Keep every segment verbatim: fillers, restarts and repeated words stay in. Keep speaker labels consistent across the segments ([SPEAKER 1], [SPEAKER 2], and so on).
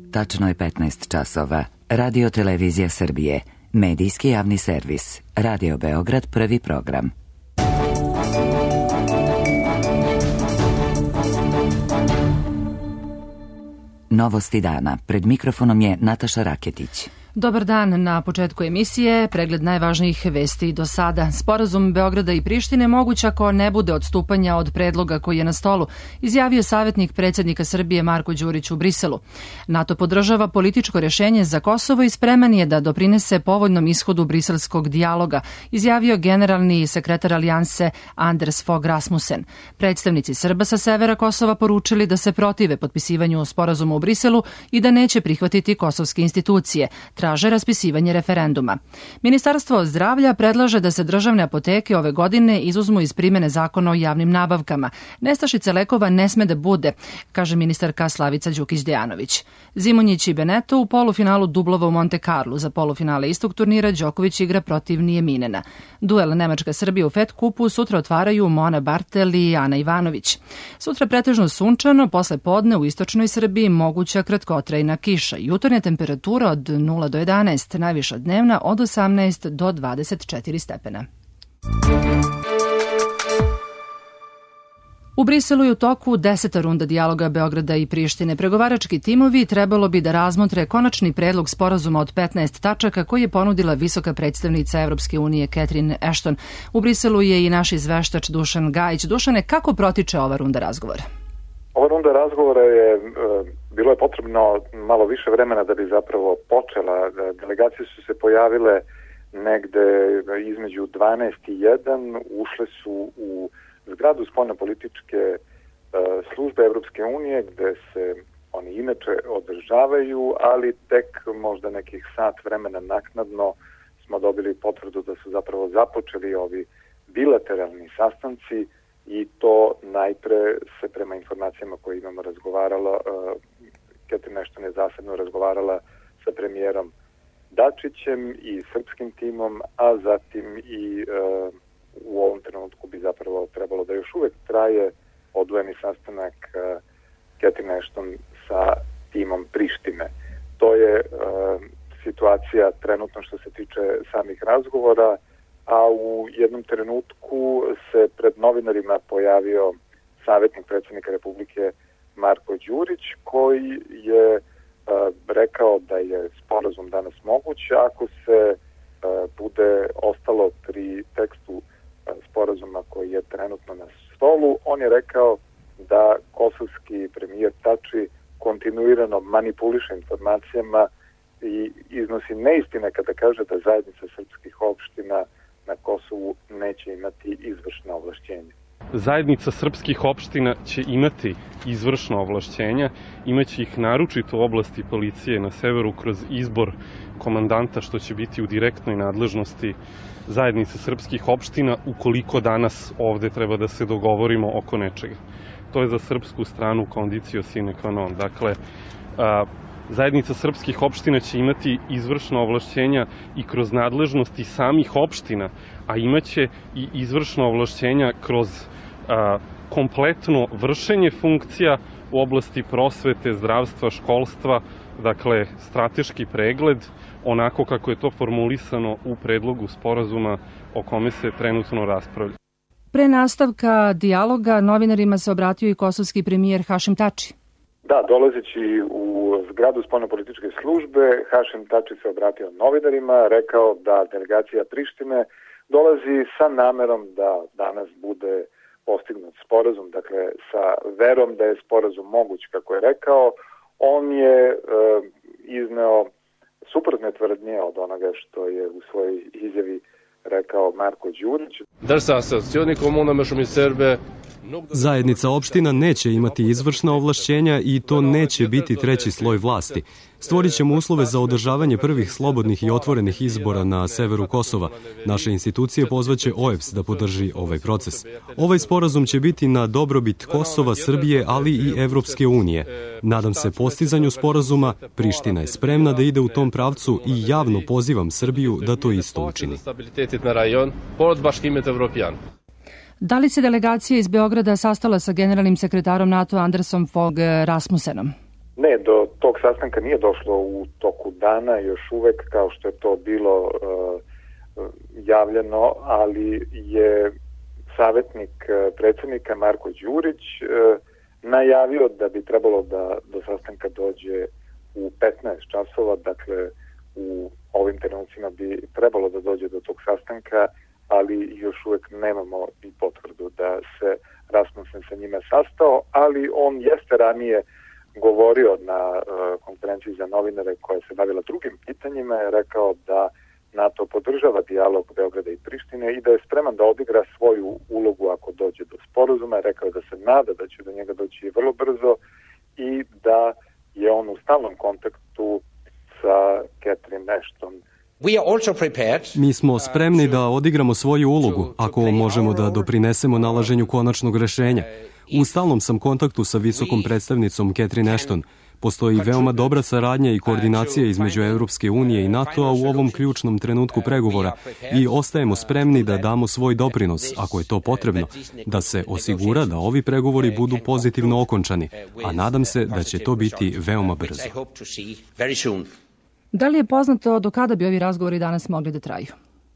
[SPEAKER 1] Tačno je petnaest časova. Radio Televizija Srbije. Medijski javni servis. Radio Beograd, prvi program. Novosti dana. Pred mikrofonom je Nataša Raketić.
[SPEAKER 2] Dobar dan. Na početku emisije pregled najvažnijih vesti do sada. Sporazum Beograda i Prištine moguć ako ne bude odstupanja od predloga koji je na stolu, izjavio savjetnik predsjednika Srbije Marko Đurić u Briselu. NATO podržava političko rješenje za Kosovo i spreman je da doprinese povoljnom ishodu briselskog dijaloga, izjavio generalni sekretar alijanse Anders Fogh Rasmussen. Predstavnici Srba sa severa Kosova poručili da se protive potpisivanju sporazuma u Briselu i da neće prihvatiti kosovske institucije. Traže raspisivanje referenduma. Ministarstvo zdravlja predlaže da se državne apoteke ove godine izuzmu iz primjene zakona o javnim nabavkama. Nestašice lekova ne sme da bude, kaže ministarka Slavica Đukić-Dejanović. Zimonjić i Beneto u polufinalu dublova u Monte Carlu. Za polufinale istog turnira Đoković igra protiv Nijeminena. Duel Nemačka-Srbija u Fed kupu sutra otvaraju Mona Bartel i Ana Ivanović. Sutra pretežno sunčano, posle podne u istočnoj Srbiji moguća kratkotrajna kiša. Jutarnja temperatura od nula do jedanaest, najviša dnevna od osamnaest do dvadeset četiri stepena. U Briselu je u toku deseta runda dijaloga Beograda i Prištine. Pregovarački timovi trebalo bi da razmotre konačni predlog sporazuma od petnaest tačaka koji je ponudila visoka predstavnica Evropske unije Catherine Ashton. U Briselu je i naš izveštač Dušan Gajić. Dušane, kako protiče ova runda razgovora?
[SPEAKER 3] Ova runda razgovora je, bilo je potrebno malo više vremena da bi zapravo počela. Delegacije su se pojavile negde između dvanaest i jedan, ušle su u zgradu spoljnopolitičke službe Evropske unije gde se oni inače održavaju, ali tek možda nekih sat vremena naknadno smo dobili potvrdu da su zapravo započeli ovi bilateralni sastanci. I to najpre se prema informacijama koje imamo razgovarala, uh, Catherine Ashton je zasebno razgovarala sa premijerom Dačićem i srpskim timom, a zatim i uh, u ovom trenutku bi zapravo trebalo da još uvek traje odvojeni sastanak uh, Catherine Ashton sa timom Prištine. To je uh, situacija trenutno što se tiče samih razgovora, a u jednom trenutku se pred novinarima pojavio savjetnik predsjednika Republike Marko Đurić, koji je uh, rekao da je sporazum danas moguć ako se uh, bude ostalo pri tekstu uh, sporazuma koji je trenutno na stolu. On je rekao da kosovski premijer Tači kontinuirano manipuliše informacijama i iznosi neistine kada kaže da zajednica srpskih opština na Kosovu neće imati izvršna ovlašćenja.
[SPEAKER 4] Zajednica srpskih opština će imati izvršna ovlašćenja, imaće ih naročito u oblasti policije na severu kroz izbor komandanta, što će biti u direktnoj nadležnosti zajednice srpskih opština ukoliko danas ovde treba da se dogovorimo oko nečega. To je za srpsku stranu condicio sine qua non. Dakle, a, Zajednica srpskih opština će imati izvršna ovlašćenja i kroz nadležnosti samih opština, a imaće i izvršna ovlašćenja kroz a, kompletno vršenje funkcija u oblasti prosvete, zdravstva, školstva, dakle strateški pregled, onako kako je to formulisano u predlogu sporazuma o kome se trenutno raspravlja.
[SPEAKER 2] Pre nastavka dijaloga novinarima se obratio i kosovski premijer Hašim Tači.
[SPEAKER 3] Da, dolazeći u zgradu spoljnopolitičke službe, Hašim Tači se obratio novinarima, rekao da delegacija Prištine dolazi sa namerom da danas bude postignut sporazum, dakle sa verom da je sporazum moguć, kako je rekao. On je e, izneo suprotne tvrdnje od onoga što je u svojoj izjavi rekao Marko Đurić.
[SPEAKER 5] Zajednica opština neće imati izvršna ovlašćenja i to neće biti treći sloj vlasti. Stvorit ćemo uslove za održavanje prvih slobodnih i otvorenih izbora na severu Kosova. Naše institucije pozvaće O E B S da podrži ovaj proces. Ovaj sporazum će biti na dobrobit Kosova, Srbije, ali i Evropske unije. Nadam se postizanju sporazuma, Priština je spremna da ide u tom pravcu i javno pozivam Srbiju da to isto učini.
[SPEAKER 2] Da li se delegacija iz Beograda sastala sa generalnim sekretarom NATO Andersom Fogh Rasmussenom?
[SPEAKER 3] Ne, do tog sastanka nije došlo u toku dana još uvek kao što je to bilo uh, javljeno, ali je savjetnik uh, predsjednika Marko Đurić uh, najavio da bi trebalo da do sastanka dođe u petnaest časova, dakle u ovim trenucima bi trebalo da dođe do tog sastanka, ali još uvek nemamo i potvrdu da se Rasmussen sa njime sastao, ali on jeste ranije govorio na uh, konferenciji za novinare koja se bavila drugim pitanjima, je rekao da NATO podržava dijalog Beograda i Prištine i da je spreman da odigra svoju ulogu ako dođe do sporazuma. Rekao je da se nada da će do njega doći vrlo brzo i da je on u stalnom kontaktu sa Catherine Ashton.
[SPEAKER 5] Mi smo spremni da odigramo svoju ulogu ako možemo da doprinesemo nalaženju konačnog rešenja. U stalnom sam kontaktu sa visokom predstavnicom Catherine Ashton. Postoji veoma dobra saradnja i koordinacija između Evropske unije i NATO-a u ovom ključnom trenutku pregovora i ostajemo spremni da damo svoj doprinos, ako je to potrebno, da se osigura da ovi pregovori budu pozitivno okončani, a nadam se da će to biti veoma brzo.
[SPEAKER 2] Da li je poznato do kada bi ovi razgovori danas mogli da traju?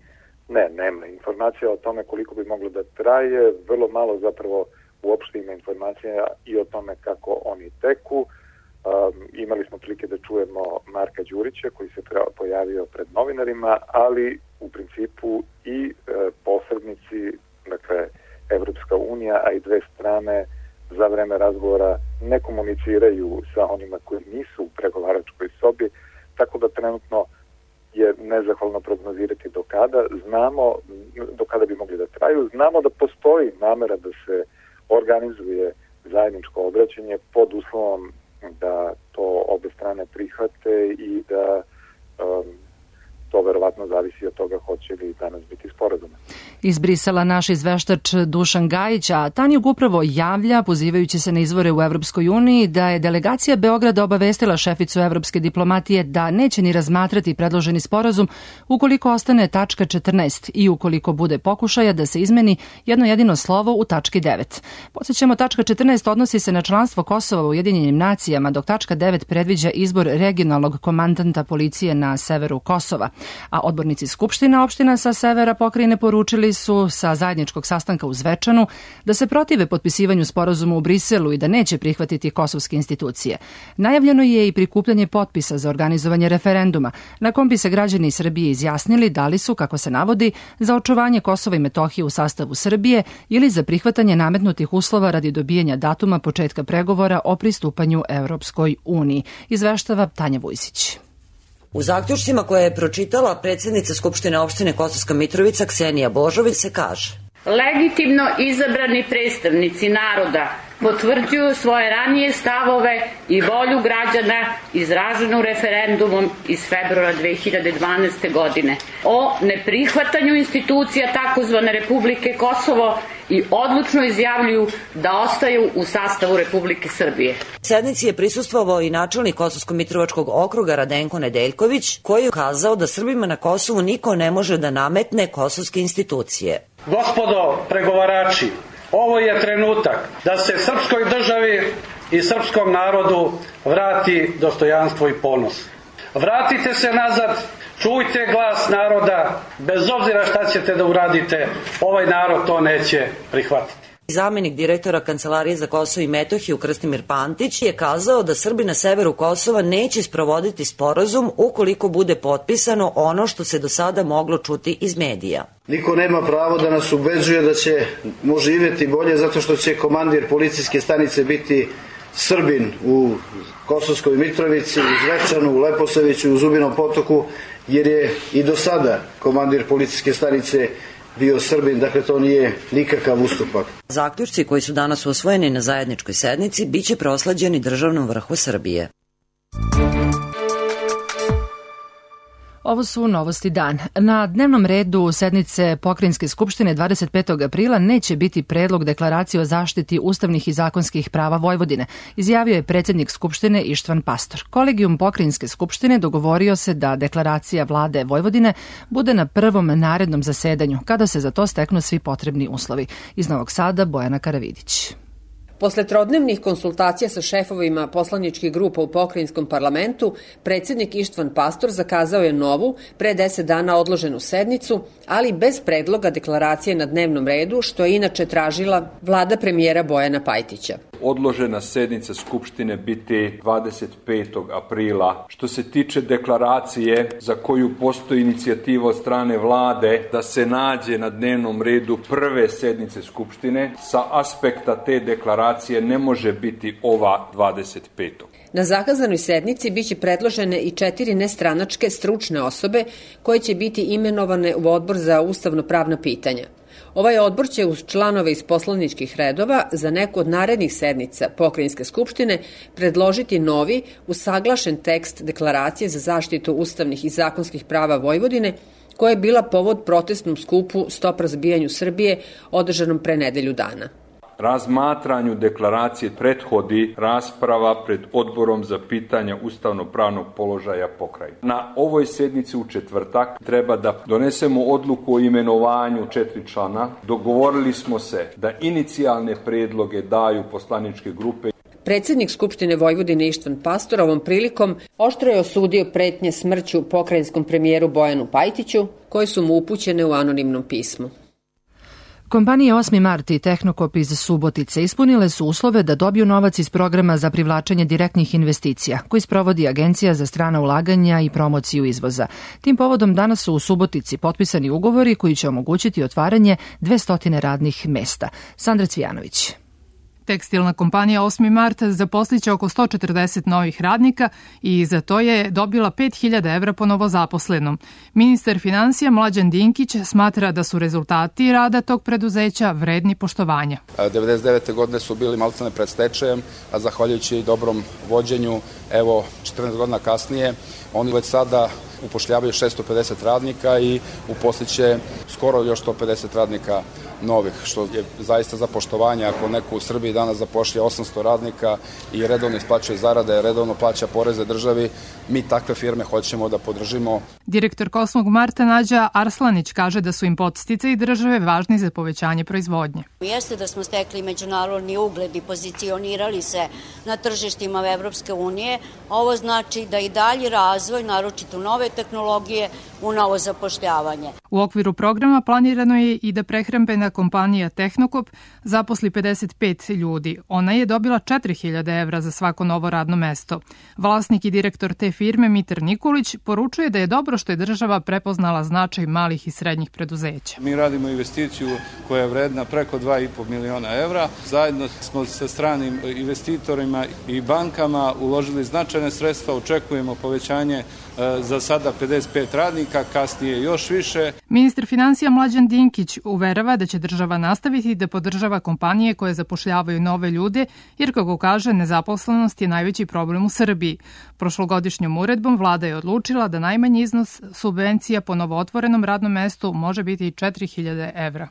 [SPEAKER 3] Ne, nema informacija o tome koliko bi moglo da traje, vrlo malo zapravo uopšte ima informacija i o tome kako oni teku. Um, imali smo prilike da čujemo Marka Đurića koji se pojavio pred novinarima, ali u principu i e, posrednici, dakle Evropska unija, a i dve strane za vreme razgovora ne komuniciraju sa onima koji nisu u pregovaračkoj sobi, tako da trenutno je nezahvalno prognozirati do kada. Znamo do kada bi mogli da traju. Znamo da postoji namera da se organizuje zajedničko obraćanje pod uslovom da to obe strane prihvate i da um, to verovatno zavisi od toga hoće li danas biti sporazuma.
[SPEAKER 2] Iz Brisela naš izveštač Dušan Gajić, a Tanjug upravo javlja, pozivajući se na izvore u Evropskoj uniji, da je delegacija Beograda obavestila šeficu evropske diplomatije da neće ni razmatrati predloženi sporazum ukoliko ostane tačka četrnaest i ukoliko bude pokušaja da se izmeni jedno jedino slovo u tački devet. Podsjećamo, tačka četrnaest odnosi se na članstvo Kosova u Ujedinjenim nacijama, dok tačka devet predviđa izbor regionalnog komandanta policije na severu Kosova. A odbornici Skupština opština sa severa pokrajine poručili su sa zajedničkog sastanka u Zvečanu da se protive potpisivanju sporazuma u Briselu i da neće prihvatiti kosovske institucije. Najavljeno je i prikupljanje potpisa za organizovanje referenduma, na kom bi se građani Srbije izjasnili da li su, kako se navodi, za očuvanje Kosova i Metohije u sastavu Srbije ili za prihvatanje nametnutih uslova radi dobijanja datuma početka pregovora o pristupanju Evropskoj uniji. Izveštava Tanja Vujsić.
[SPEAKER 6] U zaključcima koje je pročitala predsjednica Skupštine opštine Kosovska Mitrovica Ksenija Božović se kaže:
[SPEAKER 7] legitimno izabrani predstavnici naroda potvrđuju svoje ranije stavove i volju građana izraženu referendumom iz februara dve hiljade dvanaeste. godine o neprihvatanju institucija takozvane Republike Kosovo i odlučno izjavljuju da ostaju u sastavu Republike Srbije.
[SPEAKER 6] Sednici je prisustvovao i načelnik Kosovsko-Mitrovačkog okruga Radenko Nedeljković, koji je ukazao da Srbima na Kosovu niko ne može da nametne kosovske institucije.
[SPEAKER 8] Gospodo pregovarači, ovo je trenutak da se srpskoj državi i srpskom narodu vrati dostojanstvo i ponos. Vratite se nazad, čujte glas naroda, bez obzira šta ćete da uradite, ovaj narod to neće prihvatiti.
[SPEAKER 6] Zamenik direktora Kancelarije za Kosovo i Metohiju Krstimir Pantić je kazao da Srbi na severu Kosova neće sprovoditi sporazum ukoliko bude potpisano ono što se do sada moglo čuti iz medija.
[SPEAKER 9] Niko nema pravo da nas ubeđuje da ćemo živjeti bolje zato što će komandir policijske stanice biti Srbin u Kosovskoj Mitrovici, u Zvečanu, u Leposaviću, u Zubinom Potoku, jer je i do sada komandir policijske stanice bio Srbin, dakle to nije nikakav ustupak.
[SPEAKER 6] Zaključci koji su danas usvojeni na zajedničkoj sednici biće proslađeni državnom vrhu Srbije.
[SPEAKER 2] Ovo su novosti dan. Na dnevnom redu sednice Pokrajinske skupštine dvadeset petog aprila neće biti predlog deklaracije o zaštiti ustavnih i zakonskih prava Vojvodine, izjavio je predsjednik Skupštine Ištvan Pastor. Kolegijum Pokrajinske skupštine dogovorio se da deklaracija vlade Vojvodine bude na prvom narednom zasedanju, kada se za to steknu svi potrebni uslovi. Iz Novog Sada Bojana Karavidić.
[SPEAKER 10] Posle trodnevnih konsultacija sa šefovima poslaničkih grupa u pokrajinskom parlamentu, predsjednik Ištvan Pastor zakazao je novu, pre deset dana odloženu sednicu, ali bez predloga deklaracije na dnevnom redu, što je inače tražila vlada premijera Bojana Pajtića.
[SPEAKER 11] Odložena sednica Skupštine biti dvadeset petog aprila. Što se tiče deklaracije za koju postoji inicijativa od strane vlade da se nađe na dnevnom redu prve sednice Skupštine, sa aspekta te deklaracije ne može biti ova dvadeset petog
[SPEAKER 10] Na zakazanoj sednici biće predložene i četiri nestranačke stručne osobe koje će biti imenovane u Odbor za ustavno-pravna pitanja. Ovaj odbor će uz članove iz poslaničkih redova za neku od narednih sednica Pokrajinske skupštine predložiti novi, usaglašen tekst deklaracije za zaštitu ustavnih i zakonskih prava Vojvodine, koja je bila povod protestnom skupu Stop razbijanju Srbije održanom pre nedelju dana.
[SPEAKER 11] Razmatranju deklaracije prethodi rasprava pred Odborom za pitanja ustavno-pravnog položaja pokrajine. Na ovoj sednici u četvrtak treba da donesemo odluku o imenovanju četiri člana. Dogovorili smo se da inicijalne predloge daju poslaničke grupe.
[SPEAKER 10] Predsjednik Skupštine Vojvodine Ištvan Pastor ovom prilikom oštro je osudio pretnje smrću pokrajinskom premijeru Bojanu Pajtiću, koje su mu upućene u anonimnom pismu.
[SPEAKER 2] Kompanije osmi mart i Tehnokop iz Subotice ispunile su uslove da dobiju novac iz programa za privlačenje direktnih investicija, koji sprovodi Agencija za strana ulaganja i promociju izvoza. Tim povodom danas su u Subotici potpisani ugovori koji će omogućiti otvaranje dvesta radnih mesta. Sandra Cvijanović.
[SPEAKER 12] Tekstilna kompanija osmi mart zaposliće oko sto četrdeset novih radnika i za to je dobila pet hiljada evra po novozaposlenom. Ministar finansija Mlađan Dinkić smatra da su rezultati rada tog preduzeća vredni poštovanja.
[SPEAKER 13] devedeset devete godine su bili maltene pred stečajem, a zahvaljujući dobrom vođenju, evo četrnaest godina kasnije, oni već sada upošljavaju šesto pedeset radnika i uposliće skoro još sto pedeset radnika novih, što je zaista za poštovanje. Ako neko u Srbiji danas zapošlja osamsto radnika i redovno isplaćuje zarade, redovno plaća poreze državi, mi takve firme hoćemo da podržimo.
[SPEAKER 12] Direktor osmog marta Nađa Arslanić kaže da su im podsticaji države važni za povećanje proizvodnje.
[SPEAKER 14] Jeste da smo stekli međunarodni ugled i pozicionirali se na tržištima Evropske unije. Ovo znači da i dalji razvoj, naročito nove tehnologije, u novo zapošljavanje.
[SPEAKER 12] U okviru programa planirano je i da prehrambena kompanija Tehnokop zaposli pedeset pet ljudi. Ona je dobila četiri hiljade evra za svako novo radno mesto. Vlasnik i direktor te firme Mitar Nikolić poručuje da je dobro što je država prepoznala značaj malih i srednjih preduzeća.
[SPEAKER 15] Mi radimo investiciju koja je vredna preko dva i po miliona evra. Zajedno smo sa stranim investitorima i bankama uložili značajne sredstva, očekujemo povećanje za sada pedeset pet radnika, kasnije još više.
[SPEAKER 12] Ministar finansija Mlađan Dinkić uverava da će država nastaviti da podržava kompanije koje zapošljavaju nove ljude, jer kako kaže, nezaposlenost je najveći problem u Srbiji. Prošlogodišnjom uredbom vlada je odlučila da najmanji iznos subvencija po novootvorenom radnom mestu može biti četiri hiljade evra.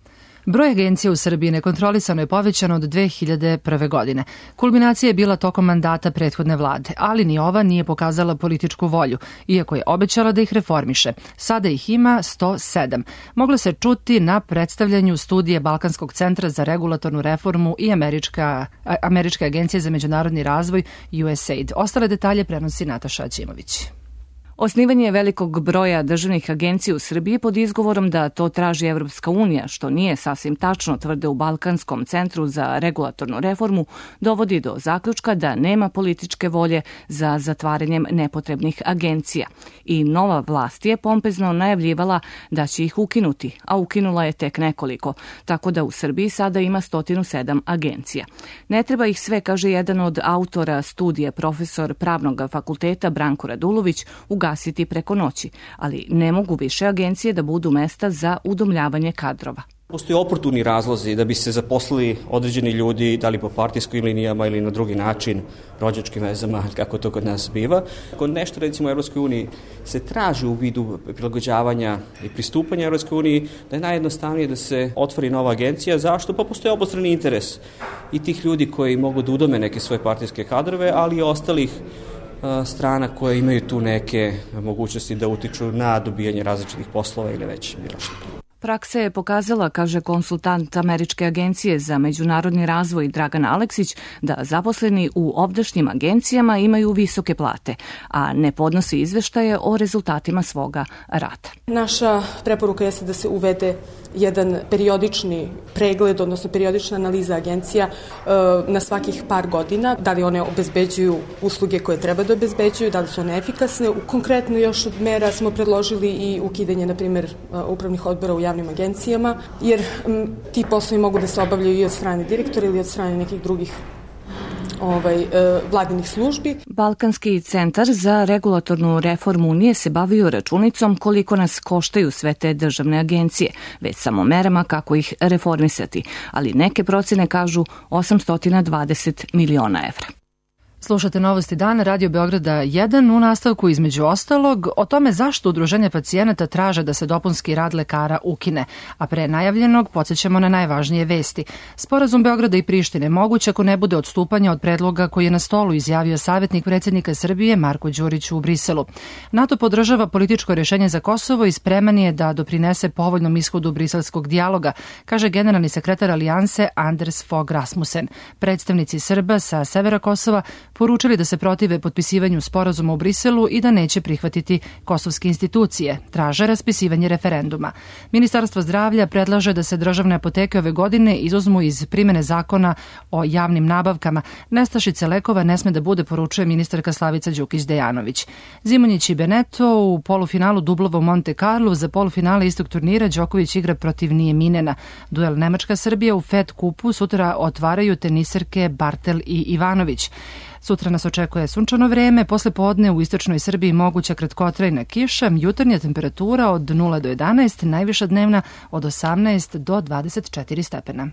[SPEAKER 2] Broj agencija u Srbiji nekontrolisano je povećan od dve hiljade prve. godine. Kulminacija je bila tokom mandata prethodne vlade, ali ni ova nije pokazala političku volju, iako je obećala da ih reformiše. Sada ih ima sto sedam. Moglo se čuti na predstavljanju studije Balkanskog centra za regulatornu reformu i Američka, Američke agencije za međunarodni razvoj U S A I D. Ostale detalje prenosi Nataša Aćimović.
[SPEAKER 16] Osnivanje velikog broja državnih agencija u Srbiji pod izgovorom da to traži Evropska unija, što nije sasvim tačno, tvrde u Balkanskom centru za regulatornu reformu, dovodi do zaključka da nema političke volje za zatvaranjem nepotrebnih agencija. I nova vlast je pompezno najavljivala da će ih ukinuti, a ukinula je tek nekoliko, tako da u Srbiji sada ima sto sedam agencija. Ne treba ih sve, kaže jedan od autora studije, profesor Pravnog fakulteta Branko Radulović, u gasiti preko noći, ali ne mogu više agencije da budu mesta za udomljavanje kadrova.
[SPEAKER 17] Postoje oportuni razlozi da bi se zaposlili određeni ljudi, da li po partijskim linijama ili na drugi način, rođačkim vezama, kako to kod nas biva. Ako nešto, recimo, u Evropskoj uniji se traži u vidu prilagođavanja i pristupanja Evropskoj uniji, da je najjednostavnije da se otvori nova agencija. Zašto? Pa postoje obostrani interes i tih ljudi koji mogu da udome neke svoje partijske kadrove, ali i ostalih strana koje imaju tu neke mogućnosti da utiču na dobijanje različitih poslova ili već bilo što.
[SPEAKER 16] Praksa je pokazala, kaže konsultant Američke agencije za međunarodni razvoj Dragan Aleksić, da zaposleni u ovdašnjim agencijama imaju visoke plate, a ne podnose izveštaje o rezultatima svoga rada.
[SPEAKER 18] Naša preporuka jeste da se uvede jedan periodični pregled, odnosno periodična analiza agencija na svakih par godina, da li one obezbeđuju usluge koje treba da obezbeđuju, da li su one efikasne. Konkretno još od mera smo predložili i ukidanje, na primjer, upravnih odbora u javnim agencijama, jer m, ti poslovi mogu da se obavljaju i od strane direktora ili od strane nekih drugih ovaj, vladinih službi.
[SPEAKER 16] Balkanski centar za regulatornu reformu nije se bavio računicom koliko nas koštaju sve te državne agencije, već samo merama kako ih reformisati, ali neke procene kažu osamsto dvadeset miliona evra.
[SPEAKER 2] Slušate Novosti dana, Radio Beograda jedan, u nastavku između ostalog o tome zašto udruženja pacijenata traže da se dopunski rad lekara ukine, a pre najavljenog podsjećamo na najvažnije vesti. Sporazum Beograda i Prištine moguće ako ne bude odstupanja od predloga koji je na stolu, izjavio savjetnik predsjednika Srbije Marko Đurić u Briselu. NATO podržava političko rješenje za Kosovo i spreman je da doprinese povoljnom ishodu briselskog dijaloga, kaže generalni sekretar Alijanse Anders Fogh Rasmussen. Predstavnici Srba sa severa Kosova poručili da se protive potpisivanju sporazuma u Briselu i da neće prihvatiti kosovske institucije. Traže raspisivanje referenduma. Ministarstvo zdravlja predlaže da se državne apoteke ove godine izuzmu iz primene zakona o javnim nabavkama. Nestašice lekova ne sme da bude, poručuje ministarka Slavica Đukić-Dejanović. Zimonjić i Beneto u polufinalu dublova u Monte Carlo. Za polufinale istog turnira Đoković igra protiv Nijeminena. Duel Nemačka-Srbija u Fed kupu sutra otvaraju teniserke Bartel i Ivanović. Sutra nas očekuje sunčano vreme, posle podne u istočnoj Srbiji moguća kratkotrajna kiša, jutarnja temperatura od nula do jedanaest, najviša dnevna od osamnaest do dvadeset četiri stepena.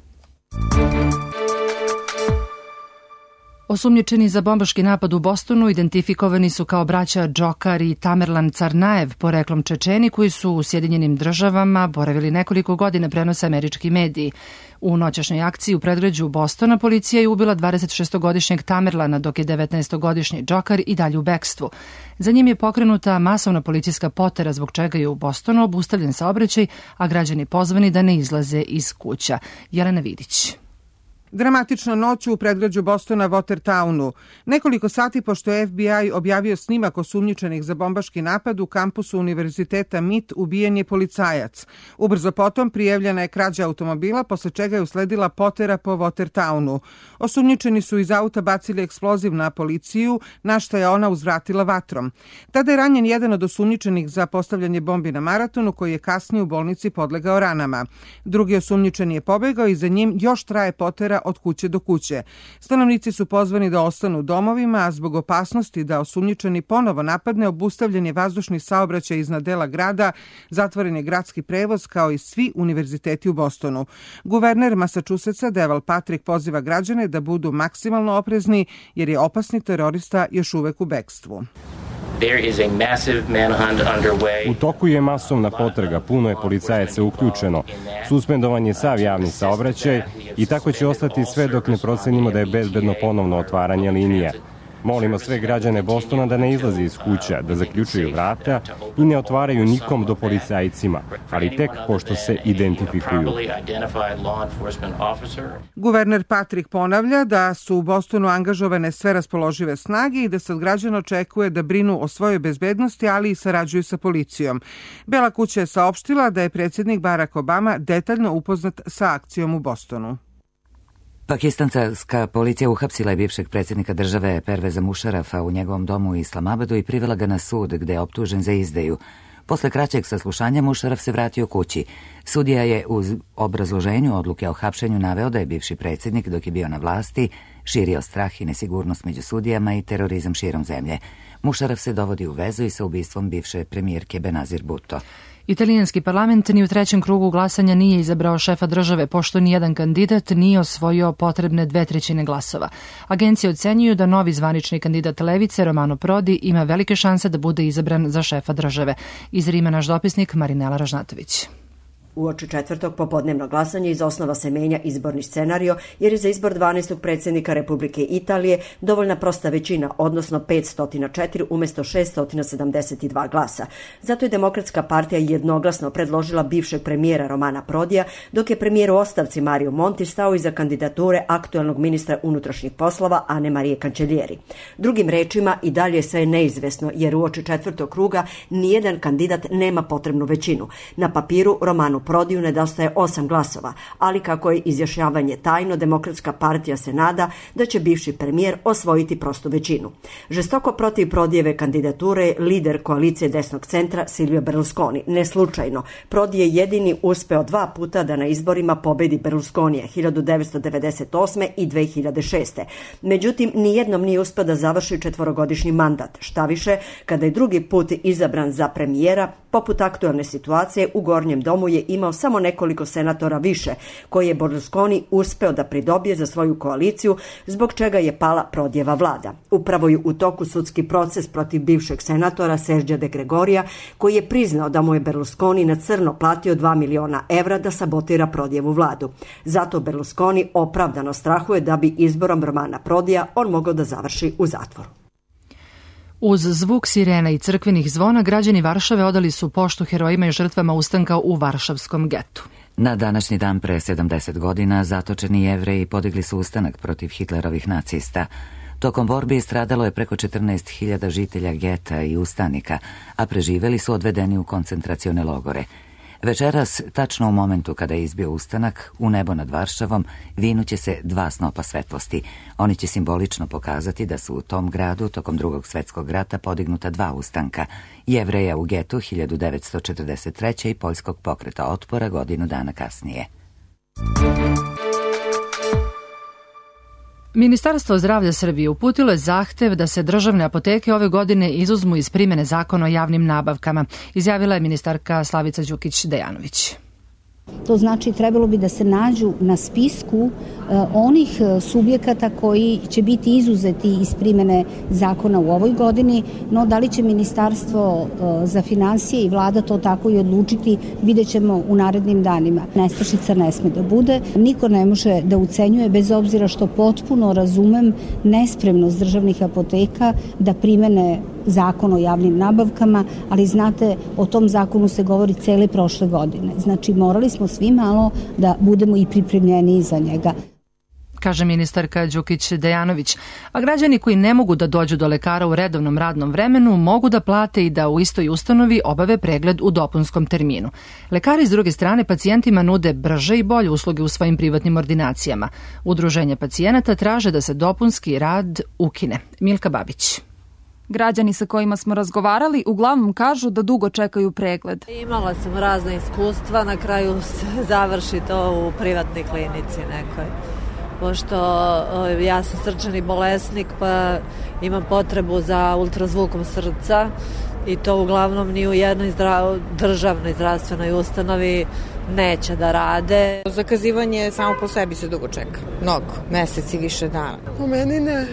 [SPEAKER 2] Osumnjičeni za bombaški napad u Bostonu identifikovani su kao braća Džokar i Tamerlan Carnaev, poreklom Čečeni, koji su u Sjedinjenim državama boravili nekoliko godina, prenose američki mediji. U noćašnjoj akciji u predgrađu Bostona policija je ubila dvadesetšestogodišnjeg Tamerlana, dok je devetnaestogodišnji Džokar i dalje u bekstvu. Za njim je pokrenuta masovna policijska potera, zbog čega je u Bostonu obustavljen saobraćaj, a građani pozvani da ne izlaze iz kuća. Jelena Vidić.
[SPEAKER 19] Dramatična noć u predgrađu Bostona Watertownu. Nekoliko sati pošto je F B I objavio snimak osumnjičenih za bombaški napad u kampusu univerziteta M I T, ubijen je policajac. Ubrzo potom prijavljena je krađa automobila, posle čega je usledila potera po Watertownu. Osumnjičeni su iz auta bacili eksploziv na policiju, na šta je ona uzvratila vatrom. Tada je ranjen jedan od osumnjičenih za postavljanje bombi na maratonu, koji je kasnije u bolnici podlegao ranama. Drugi osumnjičeni je pobegao i za njim još traje potera od kuće do kuće. Stanovnici su pozvani da ostanu u domovima, a zbog opasnosti da osumnjičeni ponovo napadne, obustavljen je vazdušni saobraćaj iznad dela grada, zatvoren je gradski prevoz kao i svi univerziteti u Bostonu. Guverner Massachusettsa Deval Patrick poziva građane da budu maksimalno oprezni jer je opasni terorista još uvek u bekstvu.
[SPEAKER 20] U toku je masovna potraga, puno je policajaca uključeno, suspendovan je sav javni saobraćaj i tako će ostati sve dok ne procenimo da je bezbedno ponovno otvaranje linija. Molimo sve građane Bostona da ne izlaze iz kuća, da zaključuju vrata i ne otvaraju nikom do policajcima, ali tek pošto se identifikuju.
[SPEAKER 19] Guverner Patrick ponavlja da su u Bostonu angažovane sve raspoložive snage i da se od građana očekuje da brinu o svojoj bezbednosti, ali i sarađuju sa policijom. Bela kuća je saopštila da je predsjednik Barack Obama detaljno upoznat sa akcijom u Bostonu.
[SPEAKER 1] Pakistanska policija uhapsila je bivšeg predsjednika države Perveza Mušarafa u njegovom domu u Islamabadu i privela ga na sud gde je optužen za izdaju. Posle kraćeg saslušanja Mušaraf se vratio kući. Sudija je u obrazloženju odluke o hapšenju naveo da je bivši predsjednik, dok je bio na vlasti, širio strah i nesigurnost među sudijama i terorizam širom zemlje. Mušaraf se dovodi u vezu i sa ubistvom bivše premijerke Benazir Bhutto.
[SPEAKER 2] Italijanski parlament ni u trećem krugu glasanja nije izabrao šefa države, pošto nijedan kandidat nije osvojio potrebne dve trećine glasova. Agencije ocenjuju da novi zvanični kandidat levice, Romano Prodi, ima velike šanse da bude izabran za šefa države. Iz Rima naš dopisnik Marinela Ražnatović.
[SPEAKER 21] Uoči četvrtog popodnevno glasanje iz osnova se menja izborni scenario jer je za izbor dvanaestog predsjednika Republike Italije dovoljna prosta većina, odnosno petsto četiri umjesto šeststo sedamdeset dva glasa. Zato je Demokratska partija jednoglasno predložila bivšeg premijera Romana Prodija, dok je premijer u ostavci Mario Monti stao iza kandidature aktuelnog ministra unutrašnjih poslova Ane Marije Cancellieri. Drugim rečima, i dalje sve je neizvesno jer uoči četvrtog kruga nijedan kandidat nema potrebnu većinu. Na papiru Romanu Prodiju nedostaje osam glasova, ali kako je izjašnjavanje tajno, Demokratska partija se nada da će bivši premijer osvojiti prostu većinu. Žestoko protiv Prodijeve kandidature je lider koalicije desnog centra Silvio Berlusconi. Ne slučajno, Prodi je jedini uspeo dva puta da na izborima pobedi Berlusconija hiljadu devetsto devedeset osme i dve hiljade šeste. Međutim, nijednom nije uspeo da završi četvorogodišnji mandat. Šta više, kada je drugi put izabran za premijera, poput aktualne situacije, u Gornjem domu je imao samo nekoliko senatora više, koje je Berlusconi uspeo da pridobije za svoju koaliciju, zbog čega je pala Prodijeva vlada. Upravo je u toku sudski proces protiv bivšeg senatora Sergio De Gregorija, koji je priznao da mu je Berlusconi na crno platio dva miliona evra da sabotira Prodijevu vladu. Zato Berlusconi opravdano strahuje da bi izborom Romana Prodija on mogao da završi u zatvoru.
[SPEAKER 2] Uz zvuk sirena i crkvenih zvona, građani Varšave odali su poštu herojima i žrtvama ustanka u Varšavskom getu.
[SPEAKER 1] Na današnji dan pre sedamdeset godina zatočeni Jevreji podigli su ustanak protiv Hitlerovih nacista. Tokom borbi stradalo je preko četrnaest hiljada žitelja geta i ustanika, a preživeli su odvedeni u koncentracione logore. Večeras, tačno u momentu kada je izbio ustanak, u nebo nad Varšavom vinuće se dva snopa svetlosti. Oni će simbolično pokazati da su u tom gradu tokom drugog svjetskog rata podignuta dva ustanka, Jevreja u getu hiljadu devetsto četrdeset treće i Poljskog pokreta otpora godinu dana kasnije.
[SPEAKER 2] Ministarstvo zdravlja Srbije uputilo je zahtev da se državne apoteke ove godine izuzmu iz primjene zakona o javnim nabavkama, izjavila je ministarka Slavica Đukić-Dejanović.
[SPEAKER 22] To znači trebalo bi da se nađu na spisku e, onih subjekata koji će biti izuzeti iz primjene zakona u ovoj godini, no da li će Ministarstvo e, za finansije i vlada to tako i odlučiti, vidjet ćemo u narednim danima. Nestašica ne sme da bude, niko ne može da ucenjuje, bez obzira što potpuno razumem nespremnost državnih apoteka da primene zakon o javnim nabavkama, ali znate, o tom zakonu se govori cele prošle godine. Znači, morali smo svi malo da budemo i pripremljeni za njega,
[SPEAKER 2] kaže ministarka Đukić-Dejanović. A građani koji ne mogu da dođu do lekara u redovnom radnom vremenu mogu da plate i da u istoj ustanovi obave pregled u dopunskom terminu. Lekari s druge strane pacijentima nude brže i bolje usluge u svojim privatnim ordinacijama. Udruženje pacijenata traže da se dopunski rad ukine. Milka Babić.
[SPEAKER 23] Građani sa kojima smo razgovarali uglavnom kažu da dugo čekaju pregled.
[SPEAKER 24] Imala sam razna iskustva, na kraju se završi to u privatnoj klinici nekoj. Pošto ja sam srčani bolesnik, pa imam potrebu za ultrazvukom srca i to uglavnom ni u jednoj zdrav, državnoj zdravstvenoj ustanovi neće da rade.
[SPEAKER 25] Zakazivanje samo po sebi se dugo čeka. Mnogo, meseci, više dana.
[SPEAKER 26] U meni ne.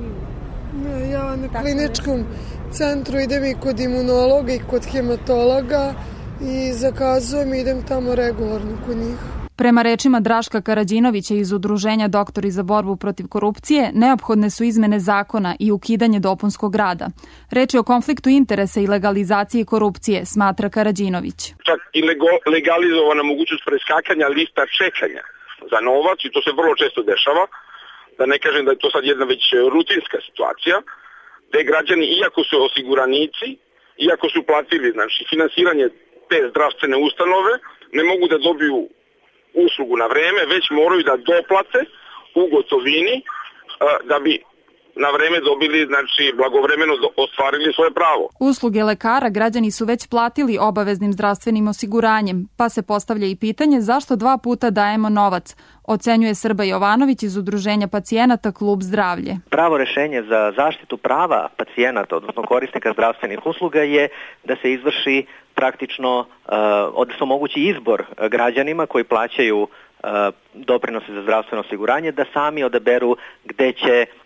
[SPEAKER 26] Ja na kliničkom centru idem i kod imunologa i kod hematologa i zakazujem i idem tamo regularno kod njih.
[SPEAKER 23] Prema rečima Draška Karađinovića iz Udruženja Doktori za borbu protiv korupcije, neophodne su izmene zakona i ukidanje dopunskog rada. Reč je o konfliktu interesa i legalizaciji korupcije, smatra Karađinović.
[SPEAKER 27] Čak i legalizovana mogućnost preskakanja lista čekanja za novac, i to se vrlo često dešava, da ne kažem da je to sad jedna već rutinska situacija, gde građani, iako su osiguranici, iako su platili znači, finansiranje te zdravstvene ustanove, ne mogu da dobiju uslugu na vreme, već moraju da doplate u gotovini da bi na vreme dobili, znači blagovremeno ostvarili svoje pravo.
[SPEAKER 23] Usluge lekara građani su već platili obaveznim zdravstvenim osiguranjem, pa se postavlja i pitanje zašto dva puta dajemo novac, ocenjuje Srba Jovanović iz Udruženja pacijenata Klub zdravlje.
[SPEAKER 28] Pravo rešenje za zaštitu prava pacijenata, odnosno korisnika zdravstvenih usluga, je da se izvrši praktično, odnosno omogući izbor građanima koji plaćaju doprinose za zdravstveno osiguranje, da sami odaberu gde će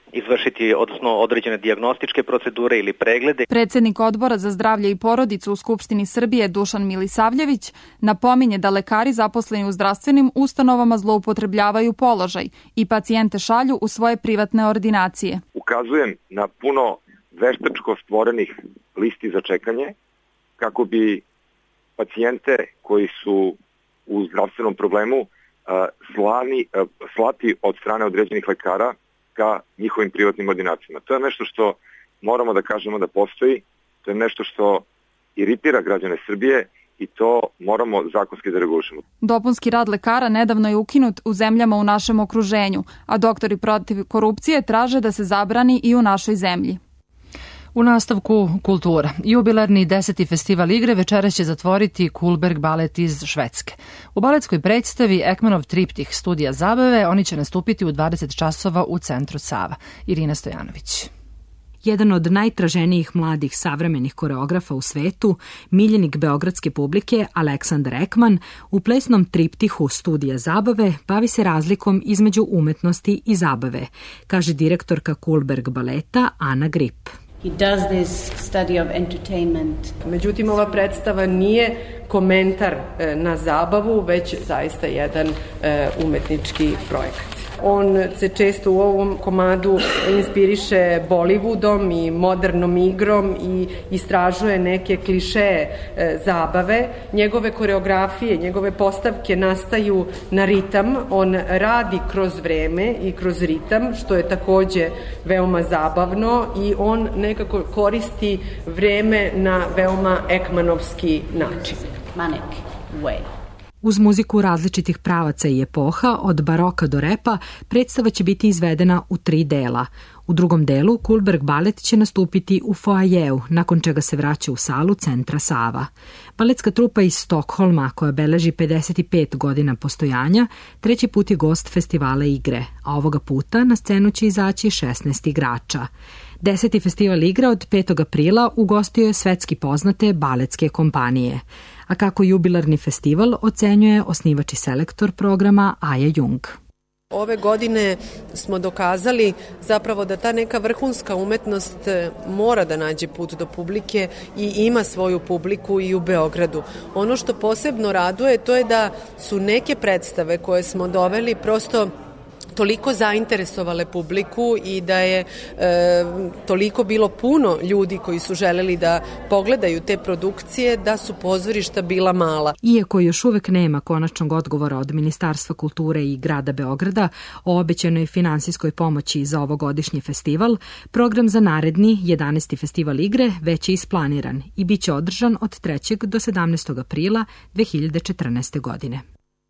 [SPEAKER 28] izvršiti, odnosno određene dijagnostičke procedure ili preglede.
[SPEAKER 23] Predsednik Odbora za zdravlje i porodicu u Skupštini Srbije Dušan Milisavljević napominje da lekari zaposleni u zdravstvenim ustanovama zloupotrebljavaju položaj i pacijente šalju u svoje privatne ordinacije.
[SPEAKER 3] Ukazujem na puno veštačko stvorenih listi za čekanje kako bi pacijente koji su u zdravstvenom problemu slani, slati od strane određenih lekara ka njihovim privatnim ordinacijama. To je nešto što moramo da kažemo da postoji, to je nešto što iritira građane Srbije i to moramo zakonski da regulišemo.
[SPEAKER 23] Dopunski rad lekara nedavno je ukinut u zemljama u našem okruženju, a doktori protiv korupcije traže da se zabrani i u našoj zemlji.
[SPEAKER 2] U nastavku kultura. Jubilarni deseti festival igre večeras će zatvoriti Kullberg balet iz Švedske. U baletskoj predstavi Ekmanov triptih Studija zabave oni će nastupiti u dvadeset časova u centru Sava. Irina Stojanović.
[SPEAKER 4] Jedan od najtraženijih mladih savremenih koreografa u svetu, miljenik beogradske publike Aleksandar Ekman, u plesnom triptihu Studija zabave bavi se razlikom između umetnosti i zabave, kaže direktorka Kullberg baleta Ana Grip.
[SPEAKER 5] He does this study of entertainment.
[SPEAKER 6] Međutim, ova predstava nije komentar na zabavu, već zaista jedan umetnički projekat. On se često u ovom komadu inspiriše Bollywoodom i modernom igrom i istražuje neke klišeje zabave. Njegove koreografije, njegove postavke nastaju na ritam. On radi kroz vreme i kroz ritam, što je takođe veoma zabavno i on nekako koristi vreme na veoma ekmanovski način.
[SPEAKER 5] Manic way.
[SPEAKER 4] Uz muziku različitih pravaca i epoha, od baroka do repa, predstava će biti izvedena u tri dela. U drugom delu Kullberg balet će nastupiti u foajeu, nakon čega se vraća u salu centra Sava. Baletska trupa iz Stokholma, koja beleži pedeset pet godina postojanja, treći put je gost festivala igre, a ovoga puta na scenu će izaći šesnaest igrača. Deseti festival igre od petog aprila ugostio je svetski poznate baletske kompanije. A kako jubilarni festival ocenjuje osnivač i selektor programa Aja Jung.
[SPEAKER 6] Ove godine smo dokazali zapravo da ta neka vrhunska umetnost mora da nađe put do publike i ima svoju publiku i u Beogradu. Ono što posebno raduje to je da su neke predstave koje smo doveli prosto toliko zainteresovale publiku i da je e, toliko bilo puno ljudi koji su želeli da pogledaju te produkcije da su pozorišta bila mala.
[SPEAKER 4] Iako još uvek nema konačnog odgovora od Ministarstva kulture i grada Beograda o obećanoj finansijskoj pomoći za ovogodišnji festival, program za naredni jedanaesti festival igre već je isplaniran i bit će održan od trećeg do sedamnaestog aprila dve hiljade četrnaeste. godine.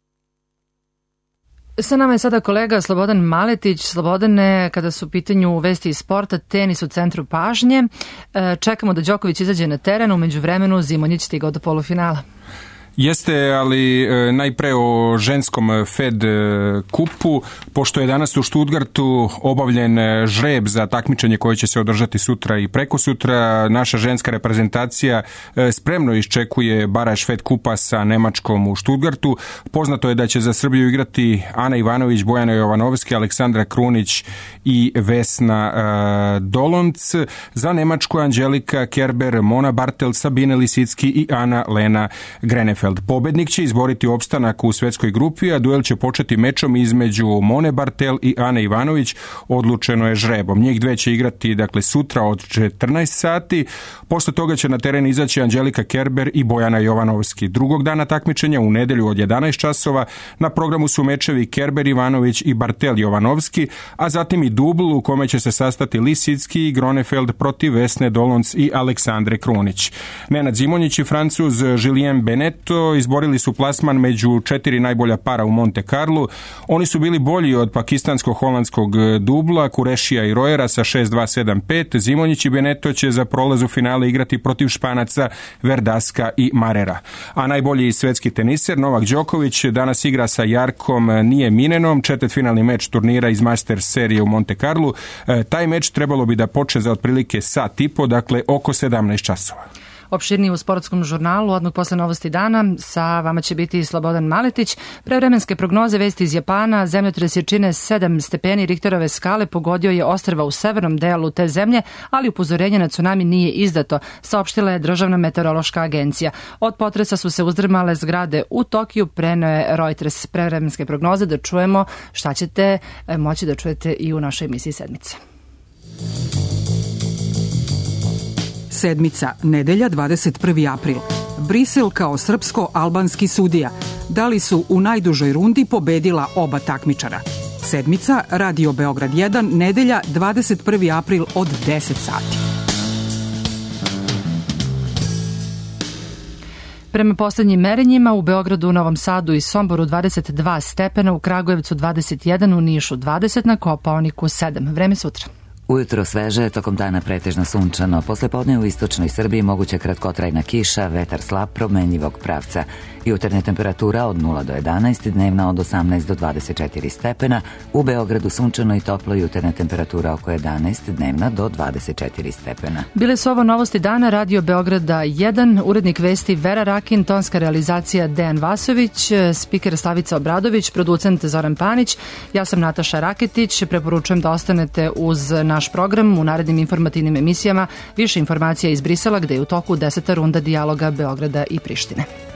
[SPEAKER 2] Sa nama je sada kolega Slobodan Maletić. Slobodane, kada su u pitanju vesti iz sporta, tenis u centru pažnje. Čekamo da Đoković izađe na teren, umeđu vremenu Zimonjić stigao do polufinala.
[SPEAKER 7] Jeste, ali e, najpre o ženskom Fed kupu, pošto je danas u Stuttgartu obavljen žreb za takmičenje koje će se održati sutra i preko sutra. Naša ženska reprezentacija e, spremno iščekuje baraž Fed kupa sa Nemačkom u Stuttgartu. Poznato je da će za Srbiju igrati Ana Ivanović, Bojana Jovanovski, Aleksandra Krunić i Vesna e, Dolonc. Za Nemačku Anđelika Kerber, Mona Bartel, Sabine Lisicki i Ana Lena Grenefeld. Pobednik će izboriti opstanak u svetskoj grupi, a duel će početi mečom između Mone Bartel i Ane Ivanović. Odlučeno je žrebom. Njih dve će igrati dakle sutra od četrnaest sati. Posle toga će na teren izaći Anđelika Kerber i Bojana Jovanovski. Drugog dana takmičenja u nedelju od jedanaest časova na programu su mečevi Kerber Ivanović i Bartel Jovanovski, a zatim i dubl u kome će se sastati Lisicki i Gronefeld protiv Vesne Dolonc i Aleksandre Krunić. Nenad Zimonjić i Francuz Julien Beneto izborili su plasman među četiri najbolja para u Monte Carlu. Oni su bili bolji od pakistansko-holandskog dubla Kurešija i Rojera sa šest dva sedam pet. Zimonjić i Beneto će za prolaz u finale igrati protiv Španaca Verdaska i Marera. A najbolji svetski teniser Novak Đoković danas igra sa Jarkom Nijeminenom, četvrtfinalni meč turnira iz Masters serije u Monte Carlu. E, taj meč trebalo bi da počne za otprilike sat i po, dakle oko sedamnaest časova.
[SPEAKER 2] Opširnije u sportskom žurnalu, odmah posle novosti dana. Sa vama će biti Slobodan Maletić. Prevremenske prognoze, vesti iz Japana. Zemljotres jačine sedam stepeni Richterove skale pogodio je ostrva u severnom delu te zemlje, ali upozorenje na tsunami nije izdato, saopštila je Državna meteorološka agencija. Od potresa su se uzdrmale zgrade u Tokiju, preneo je Reuters. Prevremenske prognoze, da čujemo šta ćete moći da čujete i u našoj emisiji Sedmice.
[SPEAKER 8] Sedmica, nedelja, dvadeset prvi april. Brisel kao srpsko-albanski sudija. Da li su u najdužoj rundi pobedila oba takmičara? Sedmica, Radio Beograd jedan, nedelja, dvadeset prvi april od deset sati.
[SPEAKER 2] Prema poslednjim merenjima u Beogradu, Novom Sadu i Somboru dvadeset dva stepena, u Kragujevcu dvadeset jedan, u Nišu dvadeset, na Kopaoniku sedam. Vreme sutra.
[SPEAKER 1] Ujutro sveže, tokom dana pretežno sunčano. Posle podne u istočnoj Srbiji moguća kratkotrajna kiša, vetar slab promenljivog pravca. Jutarnja temperatura od nula do jedanaest, dnevna od osamnaest do dvadeset četiri stepena. U Beogradu sunčano i toplo, jutarnja temperatura oko jedanaest, dnevna do dvadeset četiri stepena.
[SPEAKER 2] Bile su ovo novosti dana, Radio Beograda jedan, urednik vesti Vera Rakin, tonska realizacija Dejan Vasović, spiker Slavica Obradović, producent Zoran Panić, ja sam Nataša Raketić. Preporučujem da ostanete uz naš program u narednim informativnim emisijama. Više informacija iz Brisela, gde je u toku deseta runda dijaloga Beograda i Prištine.